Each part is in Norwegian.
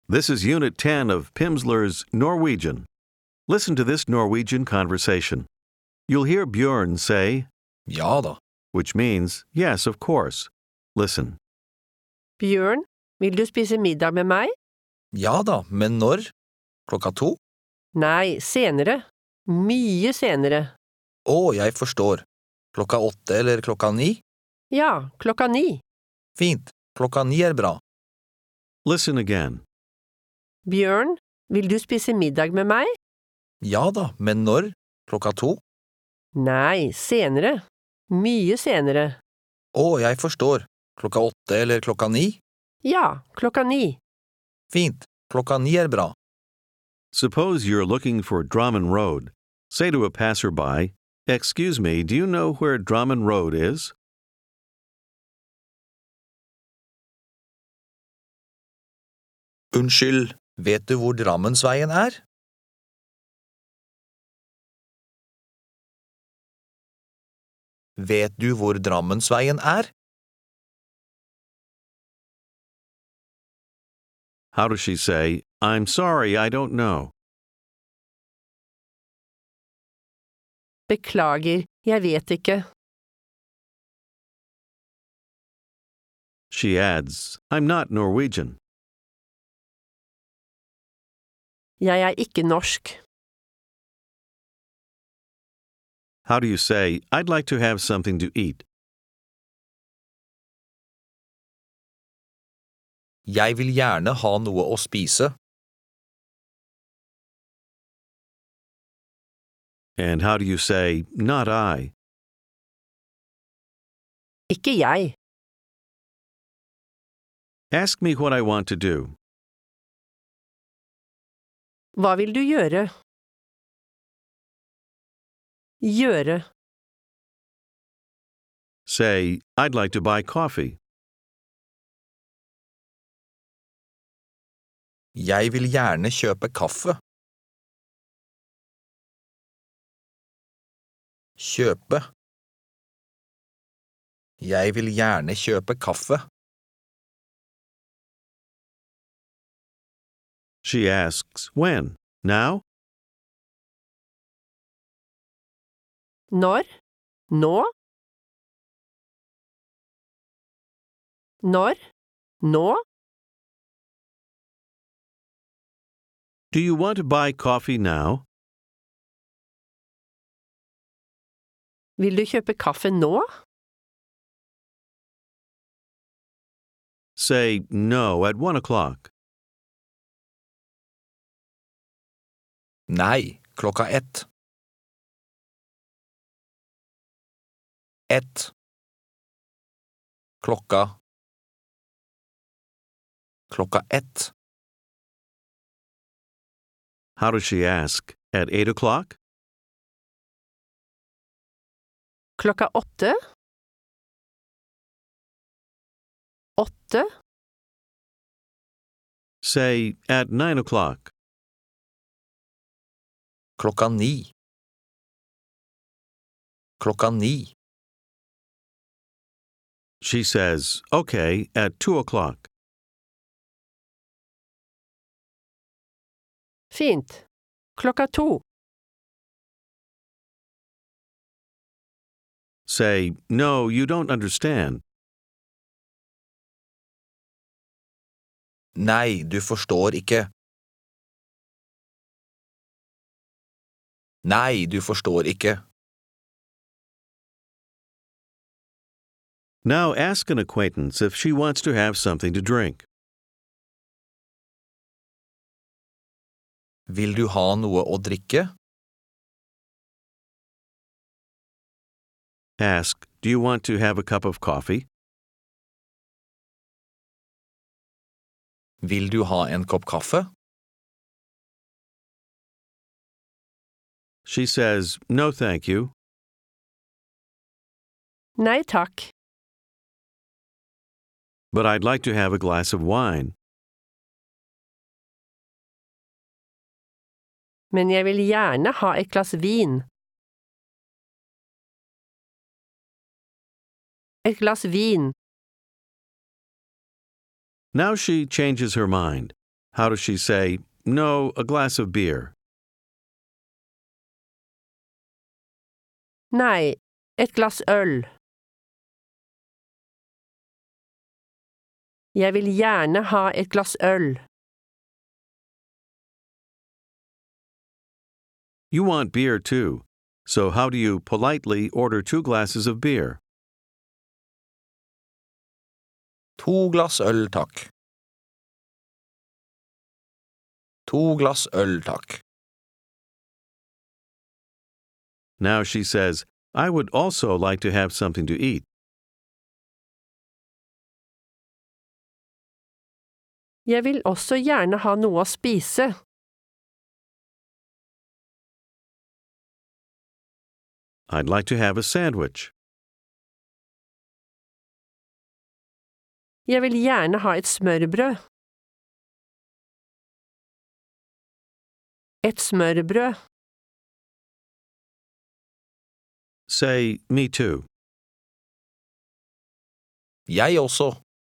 This is Unit 10 of Pimsleur's Norwegian. Listen to this Norwegian conversation. You'll hear Bjørn say, Ja da. which means, yes, of course. Listen. Bjørn, vil du spise middag med meg? Ja da, men når? 2:00? Nei, senere. Mye senere. Å, jeg forstår. 8:00 eller 9:00? Ja, 9:00. Fint, 9:00 bra. Listen again. Bjørn, vil du spise middag med meg? Ja da, men når? 2:00? Nei, senere. Mye senere. Å, jeg forstår. 8:00 eller 9:00? Ja, 9:00. Fint, 9:00 bra. Suppose you're looking for Drammen Road. Say to a passerby, "Excuse me, do you know where Drammen Road is?" Unnskyld, vet du hvor Drammensveien er? Vet du hvor Drammensveien er? How does she say, "I'm sorry, I don't know"? Beklager, jeg vet ikke. She adds, "I'm not Norwegian." Jeg er ikke norsk. How do you say, "I'd like to have something to eat"? Jeg vil gjerne ha noe å spise. And how do you say, "Not I"? Ikke jeg. Ask me what I want to do. Hva vil du gjøre? Gjøre. Say, "I'd like to buy coffee." Jeg vil gjerne kjøpe kaffe. Kjøpe. Jeg vil gjerne kjøpe kaffe. She asks, "When? Now?" Når? Nå? Når? Nå? Do you want to buy coffee now? Vil du kjøpe kaffe nå? Say, "No, at 1:00. Nei, 1:00. 1. Klokka. 1:00. How does she ask? At 8:00? 8:00? 8? Say, at 9:00. 9:00. 9:00. She says, "Okay, at 2:00. Fint. 2:00. Say, "No, you don't understand." Nei, du forstår ikke. Nei, du forstår ikke. Now ask an acquaintance if she wants to have something to drink. Vil du ha noe å drikke? Ask, "Do you want to have a cup of coffee?" Vil du ha en kopp kaffe? She says, "No, thank you." Nei takk. But I'd like to have a glass of wine. Men jeg vil gjerne ha et glass vin. Et glass vin. Now she changes her mind. How does she say, no, a glass of beer? Nei, et glass øl. Jeg vil gjerne ha et glass øl. You want beer too. So how do you politely order 2 glasses of beer? 2 glass øl, takk. 2 glass øl, takk. Now she says, I would also like to have something to eat. Jeg vil også gjerne ha noe å spise. I'd like to have a sandwich. Jeg vil gjerne ha et smørbrød. Et smørbrød. Say, me too. Jeg også.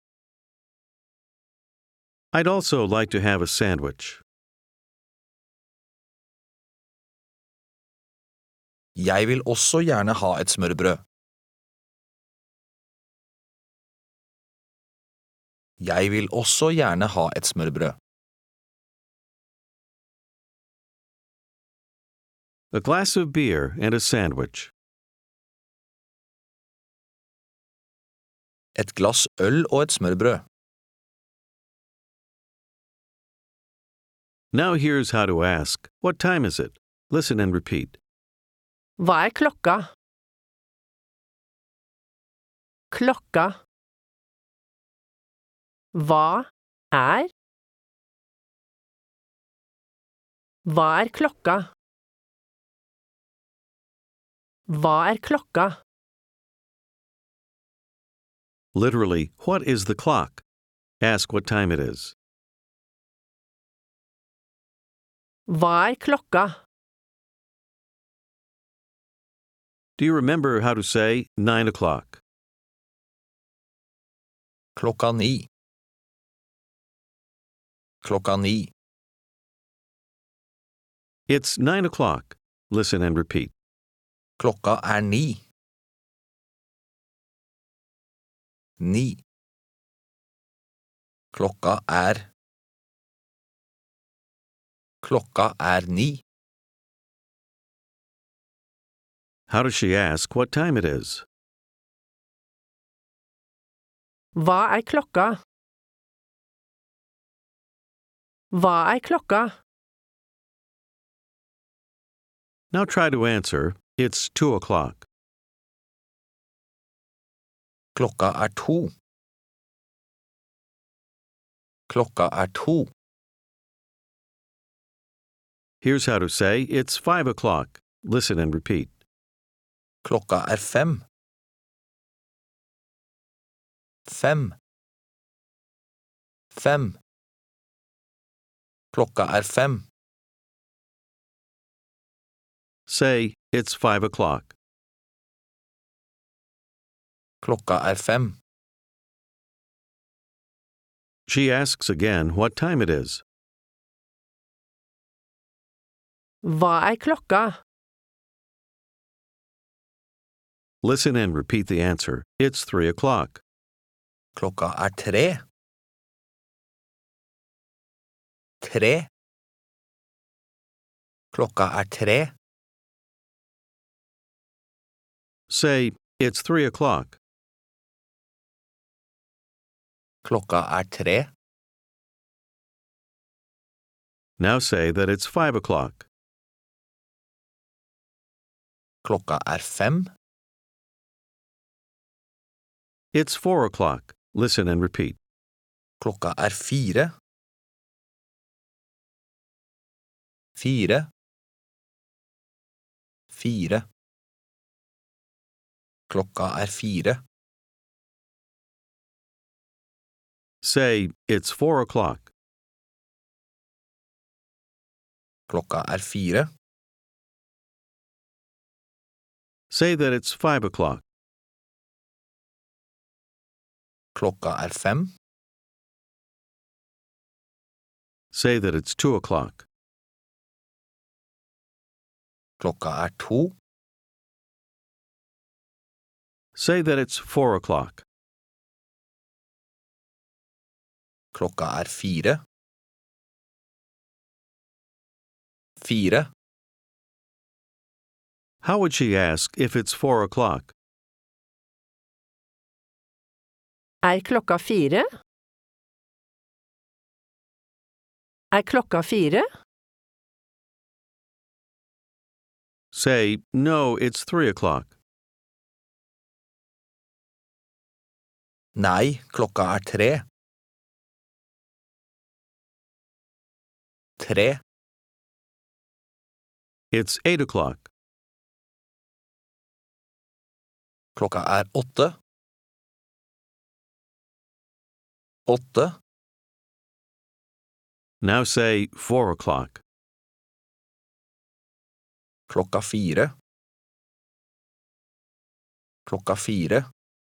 I'd also like to have a sandwich. Jeg vil også gjerne ha et smørbrød. Jeg vil også gjerne ha et smørbrød. A glass of beer and a sandwich. Et glass øl og et smørbrød. Now here's how to ask, what time is it? Listen and repeat. Hva er klokka? Klokka. Hva er? Hva er klokka? Hva er klokka? Literally, what is the clock? Ask what time it is. Hva er klokka? Do you remember how to say 9 o'clock? Klokka 9. Klokka 9. It's 9 o'clock. Listen and repeat. Klokka 9. 9. Klokka 9. How does she ask what time it is? Hva er klokka? Hva er klokka? Now try to answer, it's 2 o'clock. Klokka 2. Klokka 2. Here's how to say, it's 5 o'clock. Listen and repeat. Klokka 5. 5. 5. Klokka 5. Say, it's 5 o'clock. Klokka 5. She asks again what time it is. Hva er klokka? Listen and repeat the answer. It's 3 o'clock. Klokka 3. 3. Klokka 3. Say, it's 3 o'clock. Klokka 3. Now say that it's 5 o'clock. Klokka 5. It's 4 o'clock. Listen and repeat. Klokka 4. 4. 4. Klokka 4. Say, it's 4 o'clock. Klokka 4. Say that it's 5 o'clock. Klokka 5. Say that it's 2 o'clock. Klokka er 2. Say that it's 4 o'clock. Klokka er 4. 4. How would she ask if it's 4 o'clock? Klokka 4? Klokka 4? Say, no, it's 3 o'clock. Nei, klokka er 3. 3. It's 8 o'clock. Klokka er 8. 8. Now say 4 o'clock. Klokka 4. Klokka 4.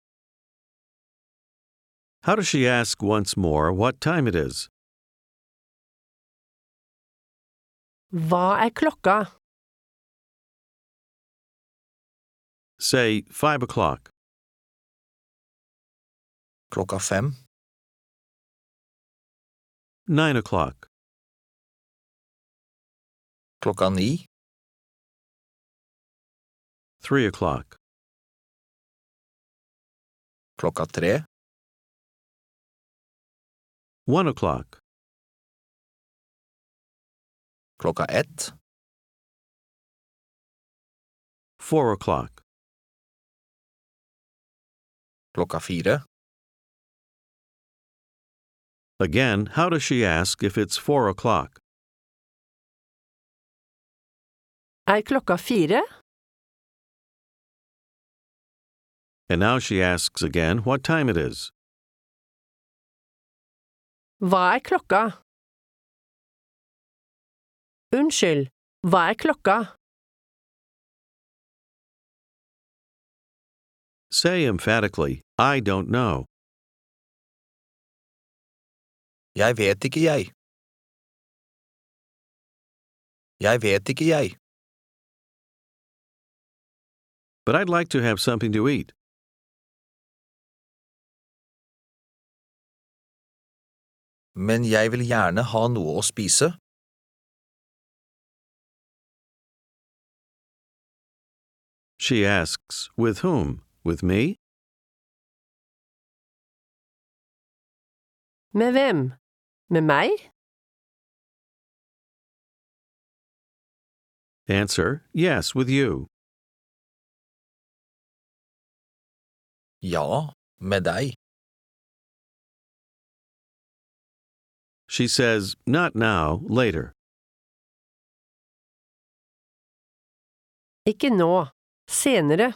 How does she ask once more what time it is? Hva klokka? Say 5 o'clock. Klokka 5. 9 o'clock. Klokka 9. 3 o'clock. Klokka 3. 1 o'clock. Klokka 1. 4 o'clock. Klokka 4. Again, how does she ask if it's 4 o'clock? Klokka 4? And now she asks again what time it is. Hva klokka? Unnskyld, hva klokka? Say emphatically, I don't know. Jeg vet ikke, jeg. Jeg vet ikke, jeg. But I'd like to have something to eat. Men jeg vil gjerne ha noe å spise. She asks, with whom? With me? Med hvem? Med meg? Answer, yes, with you. Ja, med deg. She says, not now, later. Ikke nå, senere.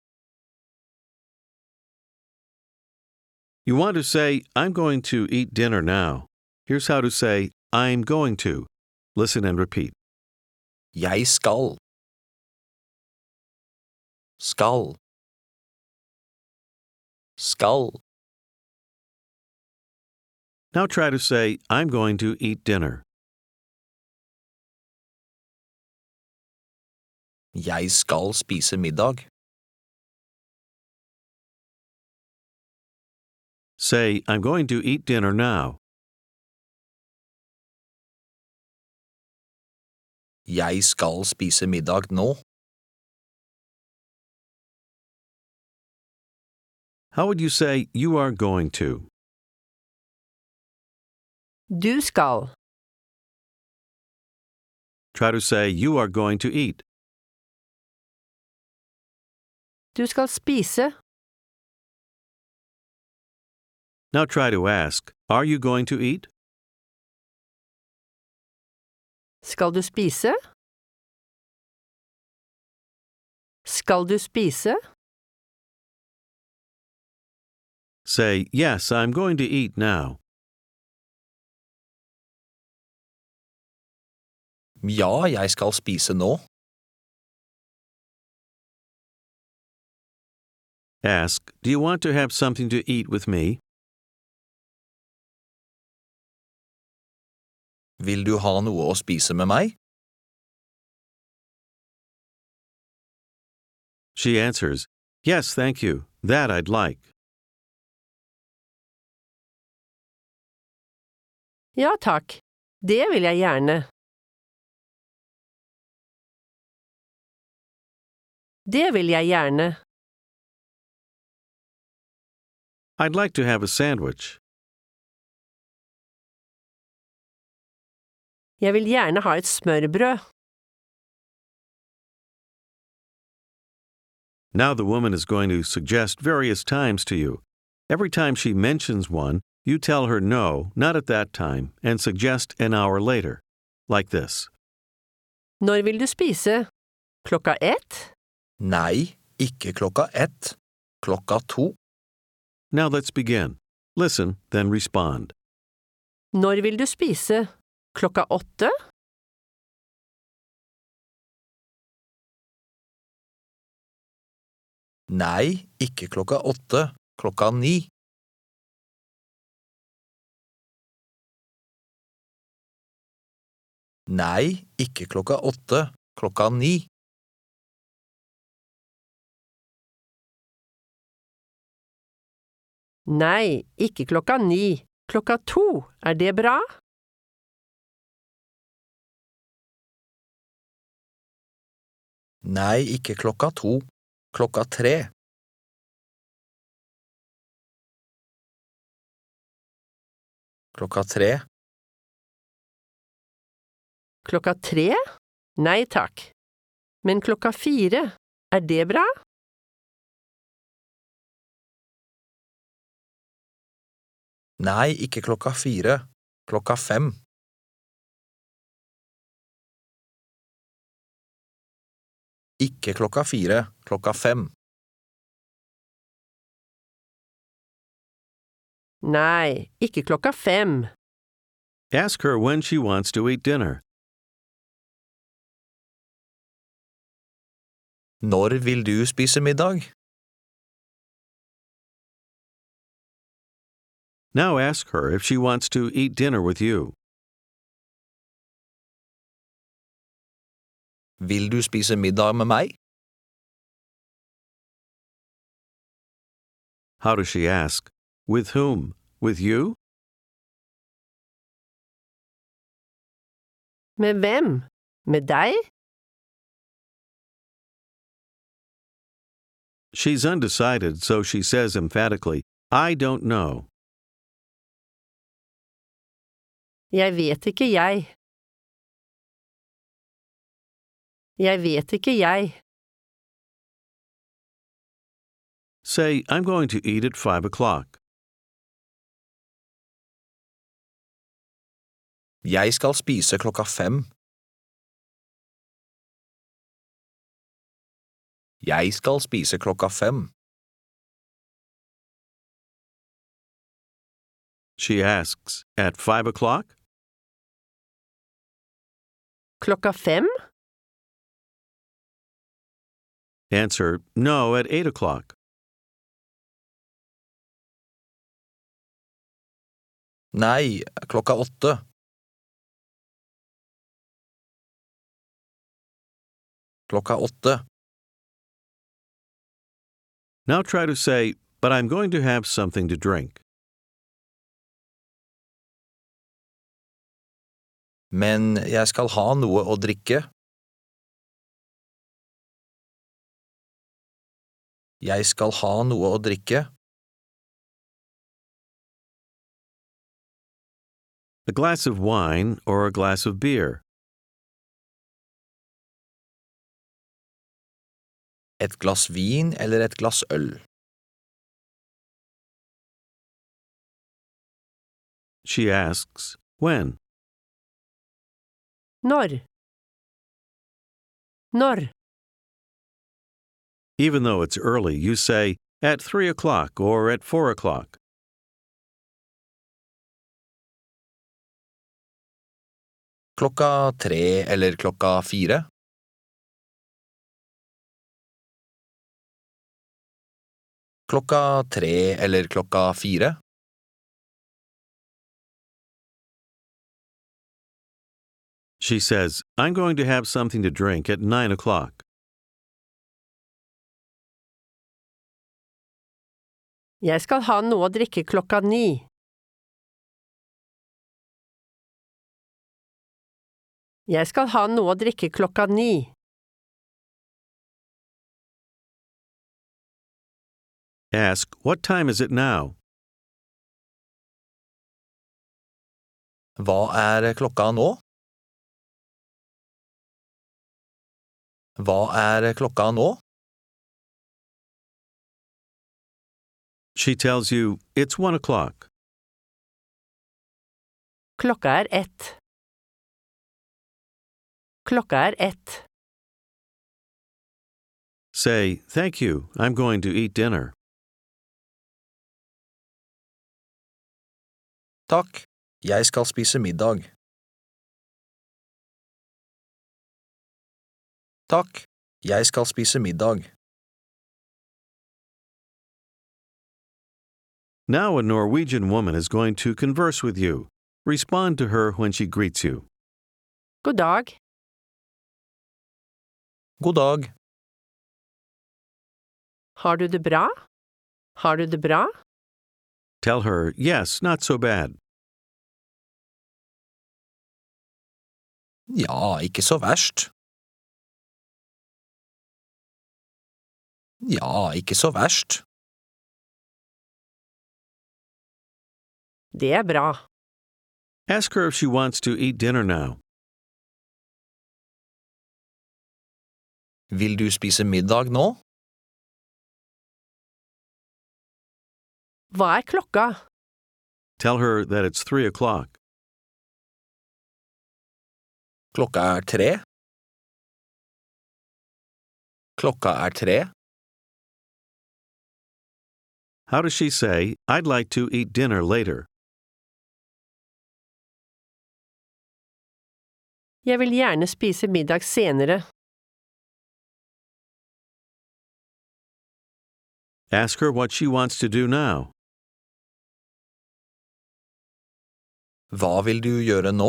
You want to say, I'm going to eat dinner now. Here's how to say, I'm going to. Listen and repeat. Jeg skal. Skal. Skal. Now try to say, I'm going to eat dinner. Jeg skal spise middag. Say, I'm going to eat dinner now. Jeg skal spise middag nå. How would you say, you are going to? Du skal. Try to say, you are going to eat. Du skal spise. Now try to ask, are you going to eat? Skal du spise? Skal du spise? Say, yes, I'm going to eat now. Ja, jeg skal spise nå. Ask, do you want to have something to eat with me? Vil du ha noe å spise med meg? She answers, Yes, thank you. That I'd like. Ja takk, det vil jeg gjerne. Det vil jeg gjerne. I'd like to have a sandwich. Jeg vil gjerne ha et smørbrød. Now the woman is going to suggest various times to you. Every time she mentions one, you tell her no, not at that time, and suggest an hour later. Like this. Når vil du spise? 1:00? Nei, ikke 1:00. 2:00. Now let's begin. Listen, then respond. Når vil du spise? 8:00? Nei, ikke 8:00. 9:00. Nei, ikke 8:00. 9:00. Nei, ikke 9:00. 2:00, er det bra? Nei, ikke 2:00. 3:00. Klokka 3:00. 3:00? Nei takk. Men 4:00, er det bra? Nei, ikke 4:00. 5:00. Ikke 4:00. 5:00. Nei, ikke 5:00. Ask her when she wants to eat dinner. Når vil du spise middag? Now ask her if she wants to eat dinner with you. Vil du spise middag med meg? How does she ask? With whom? With you? Med hvem? Med deg? She's undecided, so she says emphatically, I don't know. Jeg vet ikke, jeg. Jeg vet ikke, jeg. Say, I'm going to eat at 5:00. Jeg skal spise 5:00. Jeg skal spise 5:00. She asks, at 5:00? 5:00? Answer, no, at 8:00. Nei, 8:00. 8:00. Now try to say, but I'm going to have something to drink. Men jeg skal ha noe å drikke. Jeg skal ha noe å drikke. A glass of wine or a glass of beer. Et glass vin eller et glass øl. She asks, when? Når? Når? Even though it's early, you say, at 3:00 or at 4:00. Klokka 3 eller klokka 4. Klokka 3 eller klokka 4. She says, I'm going to have something to drink at 9 o'clock. Jeg skal ha noe å drikke klokka 9. Jeg skal ha noe å drikke klokka 9. Ask, what time is it now? Hva er klokka nå? Hva er klokka nå? She tells you, it's 1 o'clock. Klokka er 1. Klokka er 1. Say, thank you, I'm going to eat dinner. Takk, jeg skal spise middag. Takk, jeg skal spise middag. Now a Norwegian woman is going to converse with you. Respond to her when she greets you. God dag. God dag. Har du det bra? Har du det bra? Tell her, yes, not so bad. Ja, ikke så verst. Ja, ikke så verst. Det er bra. Ask her if she wants to eat dinner now. Vil du spise middag nå? Hva er klokka? Tell her that it's 3 o'clock. Klokka er 3. Klokka er 3. How does she say, I'd like to eat dinner later? Jeg vil gjerne spise middag senere. Ask her what she wants to do now. Hva vil du gjøre nå?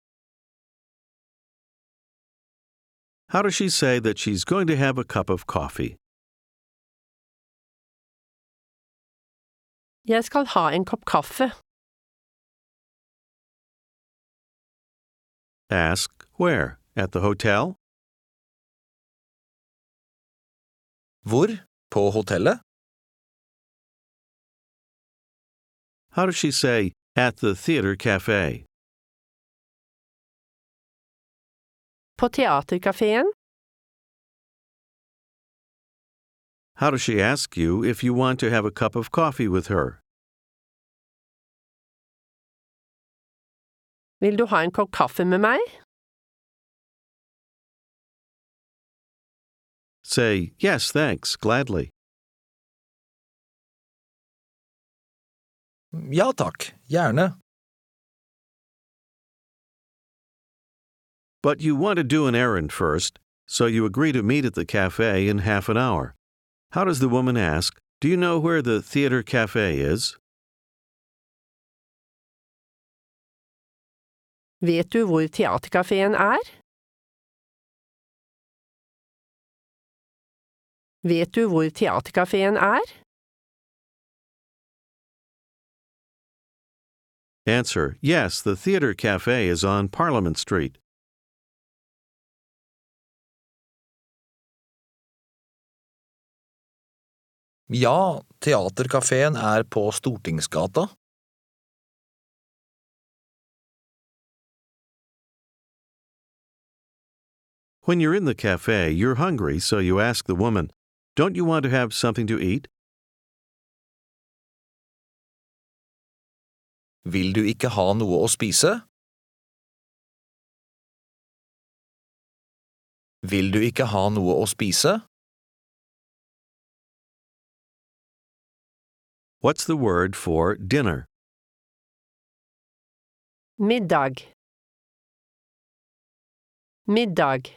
How does she say that she's going to have a cup of coffee? Jeg skal ha en kopp kaffe. Ask, where? At the hotel? Hvor? På hotellet? How does she say, at the theater cafe? På teaterkafeen? How does she ask you if you want to have a cup of coffee with her? Vil du ha en kopp kaffe med meg? Say, yes, thanks, gladly. Ja takk, gjerne. But you want to do an errand first, so you agree to meet at the cafe in half an hour. How does the woman ask, do you know where the theater cafe is? Vet du hvor teaterkafeen er? Vet du hvor teaterkafeen er? Answer, yes, the theater cafe is on Parliament Street. Ja, teaterkafeen er på Stortingsgata. When you're in the cafe, you're hungry, so you ask the woman, don't you want to have something to eat? Vil du ikke ha noe å spise? Vil du ikke ha noe å spise? What's the word for dinner? Middag. Middag.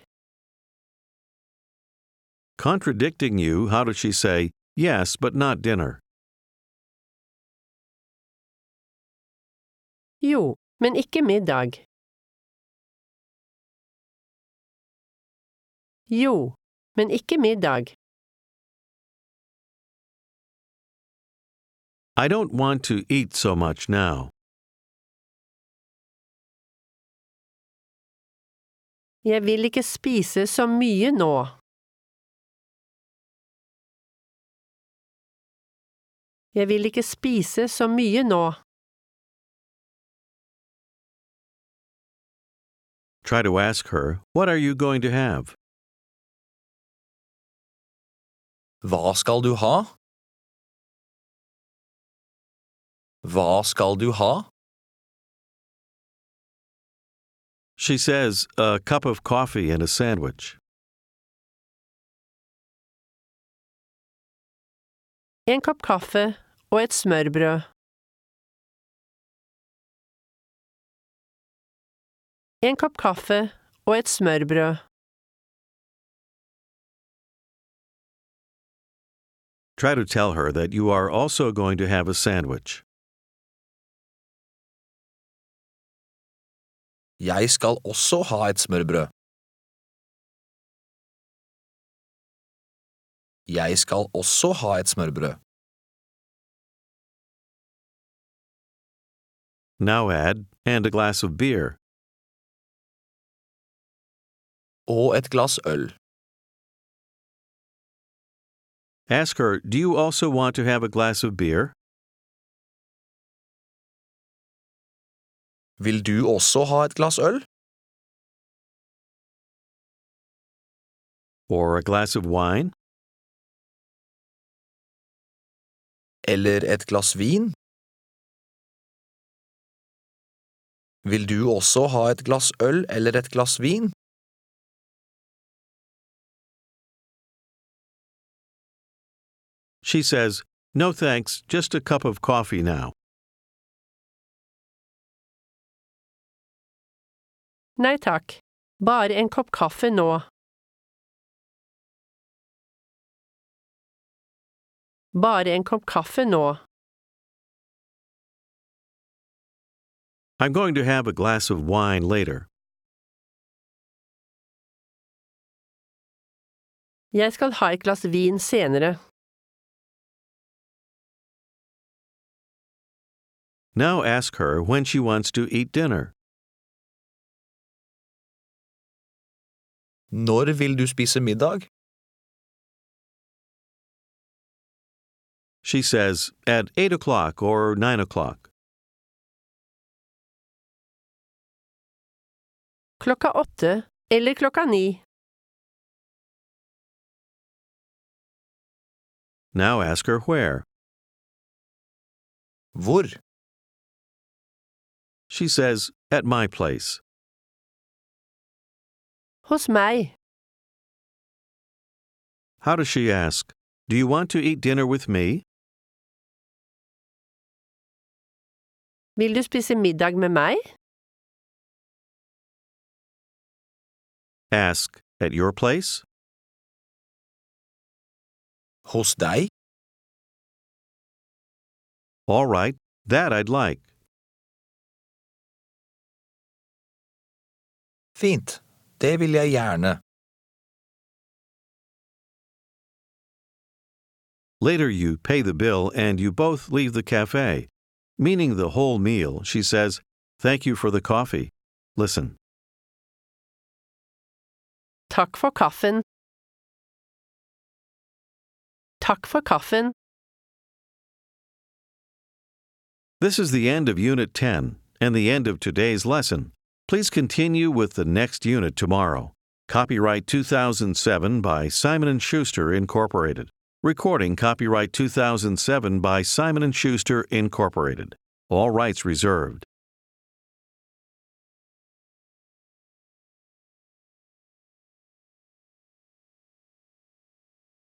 Contradicting you, how does she say, yes, but not dinner? Jo, men ikke middag. Jo, men ikke middag. I don't want to eat so much now. Jeg vil ikke spise så mye nå. Jeg vil ikke spise så mye nå. Try to ask her, what are you going to have? Hva skal du ha? Hva skal du ha? She says, a cup of coffee and a sandwich. En kopp kaffe og et smørbrød. En kopp kaffe og et smørbrød. Try to tell her that you are also going to have a sandwich. Jeg skal også ha et smørbrød. Jeg skal også ha et smørbrød. Now add, and a glass of beer. Og et glass øl. Ask her, do you also want to have a glass of beer? Vil du også ha et glass øl? Or a glass of wine? Eller et glass vin? Vil du også ha et glass øl eller et glass vin? She says, no thanks, just a cup of coffee now. Nei takk, bare en kopp kaffe nå. Bare en kopp kaffe nå. I'm going to have a glass of wine later. Jeg skal ha et glass vin senere. Now ask her when she wants to eat dinner. Når vil du spise middag? She says, at 8 o'clock or 9 o'clock. Klokka 8 eller klokka 9. Now ask her where. Hvor? She says, at my place. Hos meg. How does she ask? Do you want to eat dinner with me? Vil du spise middag med meg? Ask, at your place? Hos deg? All right, that I'd like. Fint, det vil jeg gjerne. Later you pay the bill and you both leave the cafe. Meaning the whole meal, she says, thank you for the coffee. Listen. Takk for kaffen. Takk for kaffen. This is the end of Unit 10 and the end of today's lesson. Please continue with the next unit tomorrow. Copyright 2007 by Simon & Schuster, Incorporated. Recording copyright 2007 by Simon & Schuster, Incorporated. All rights reserved.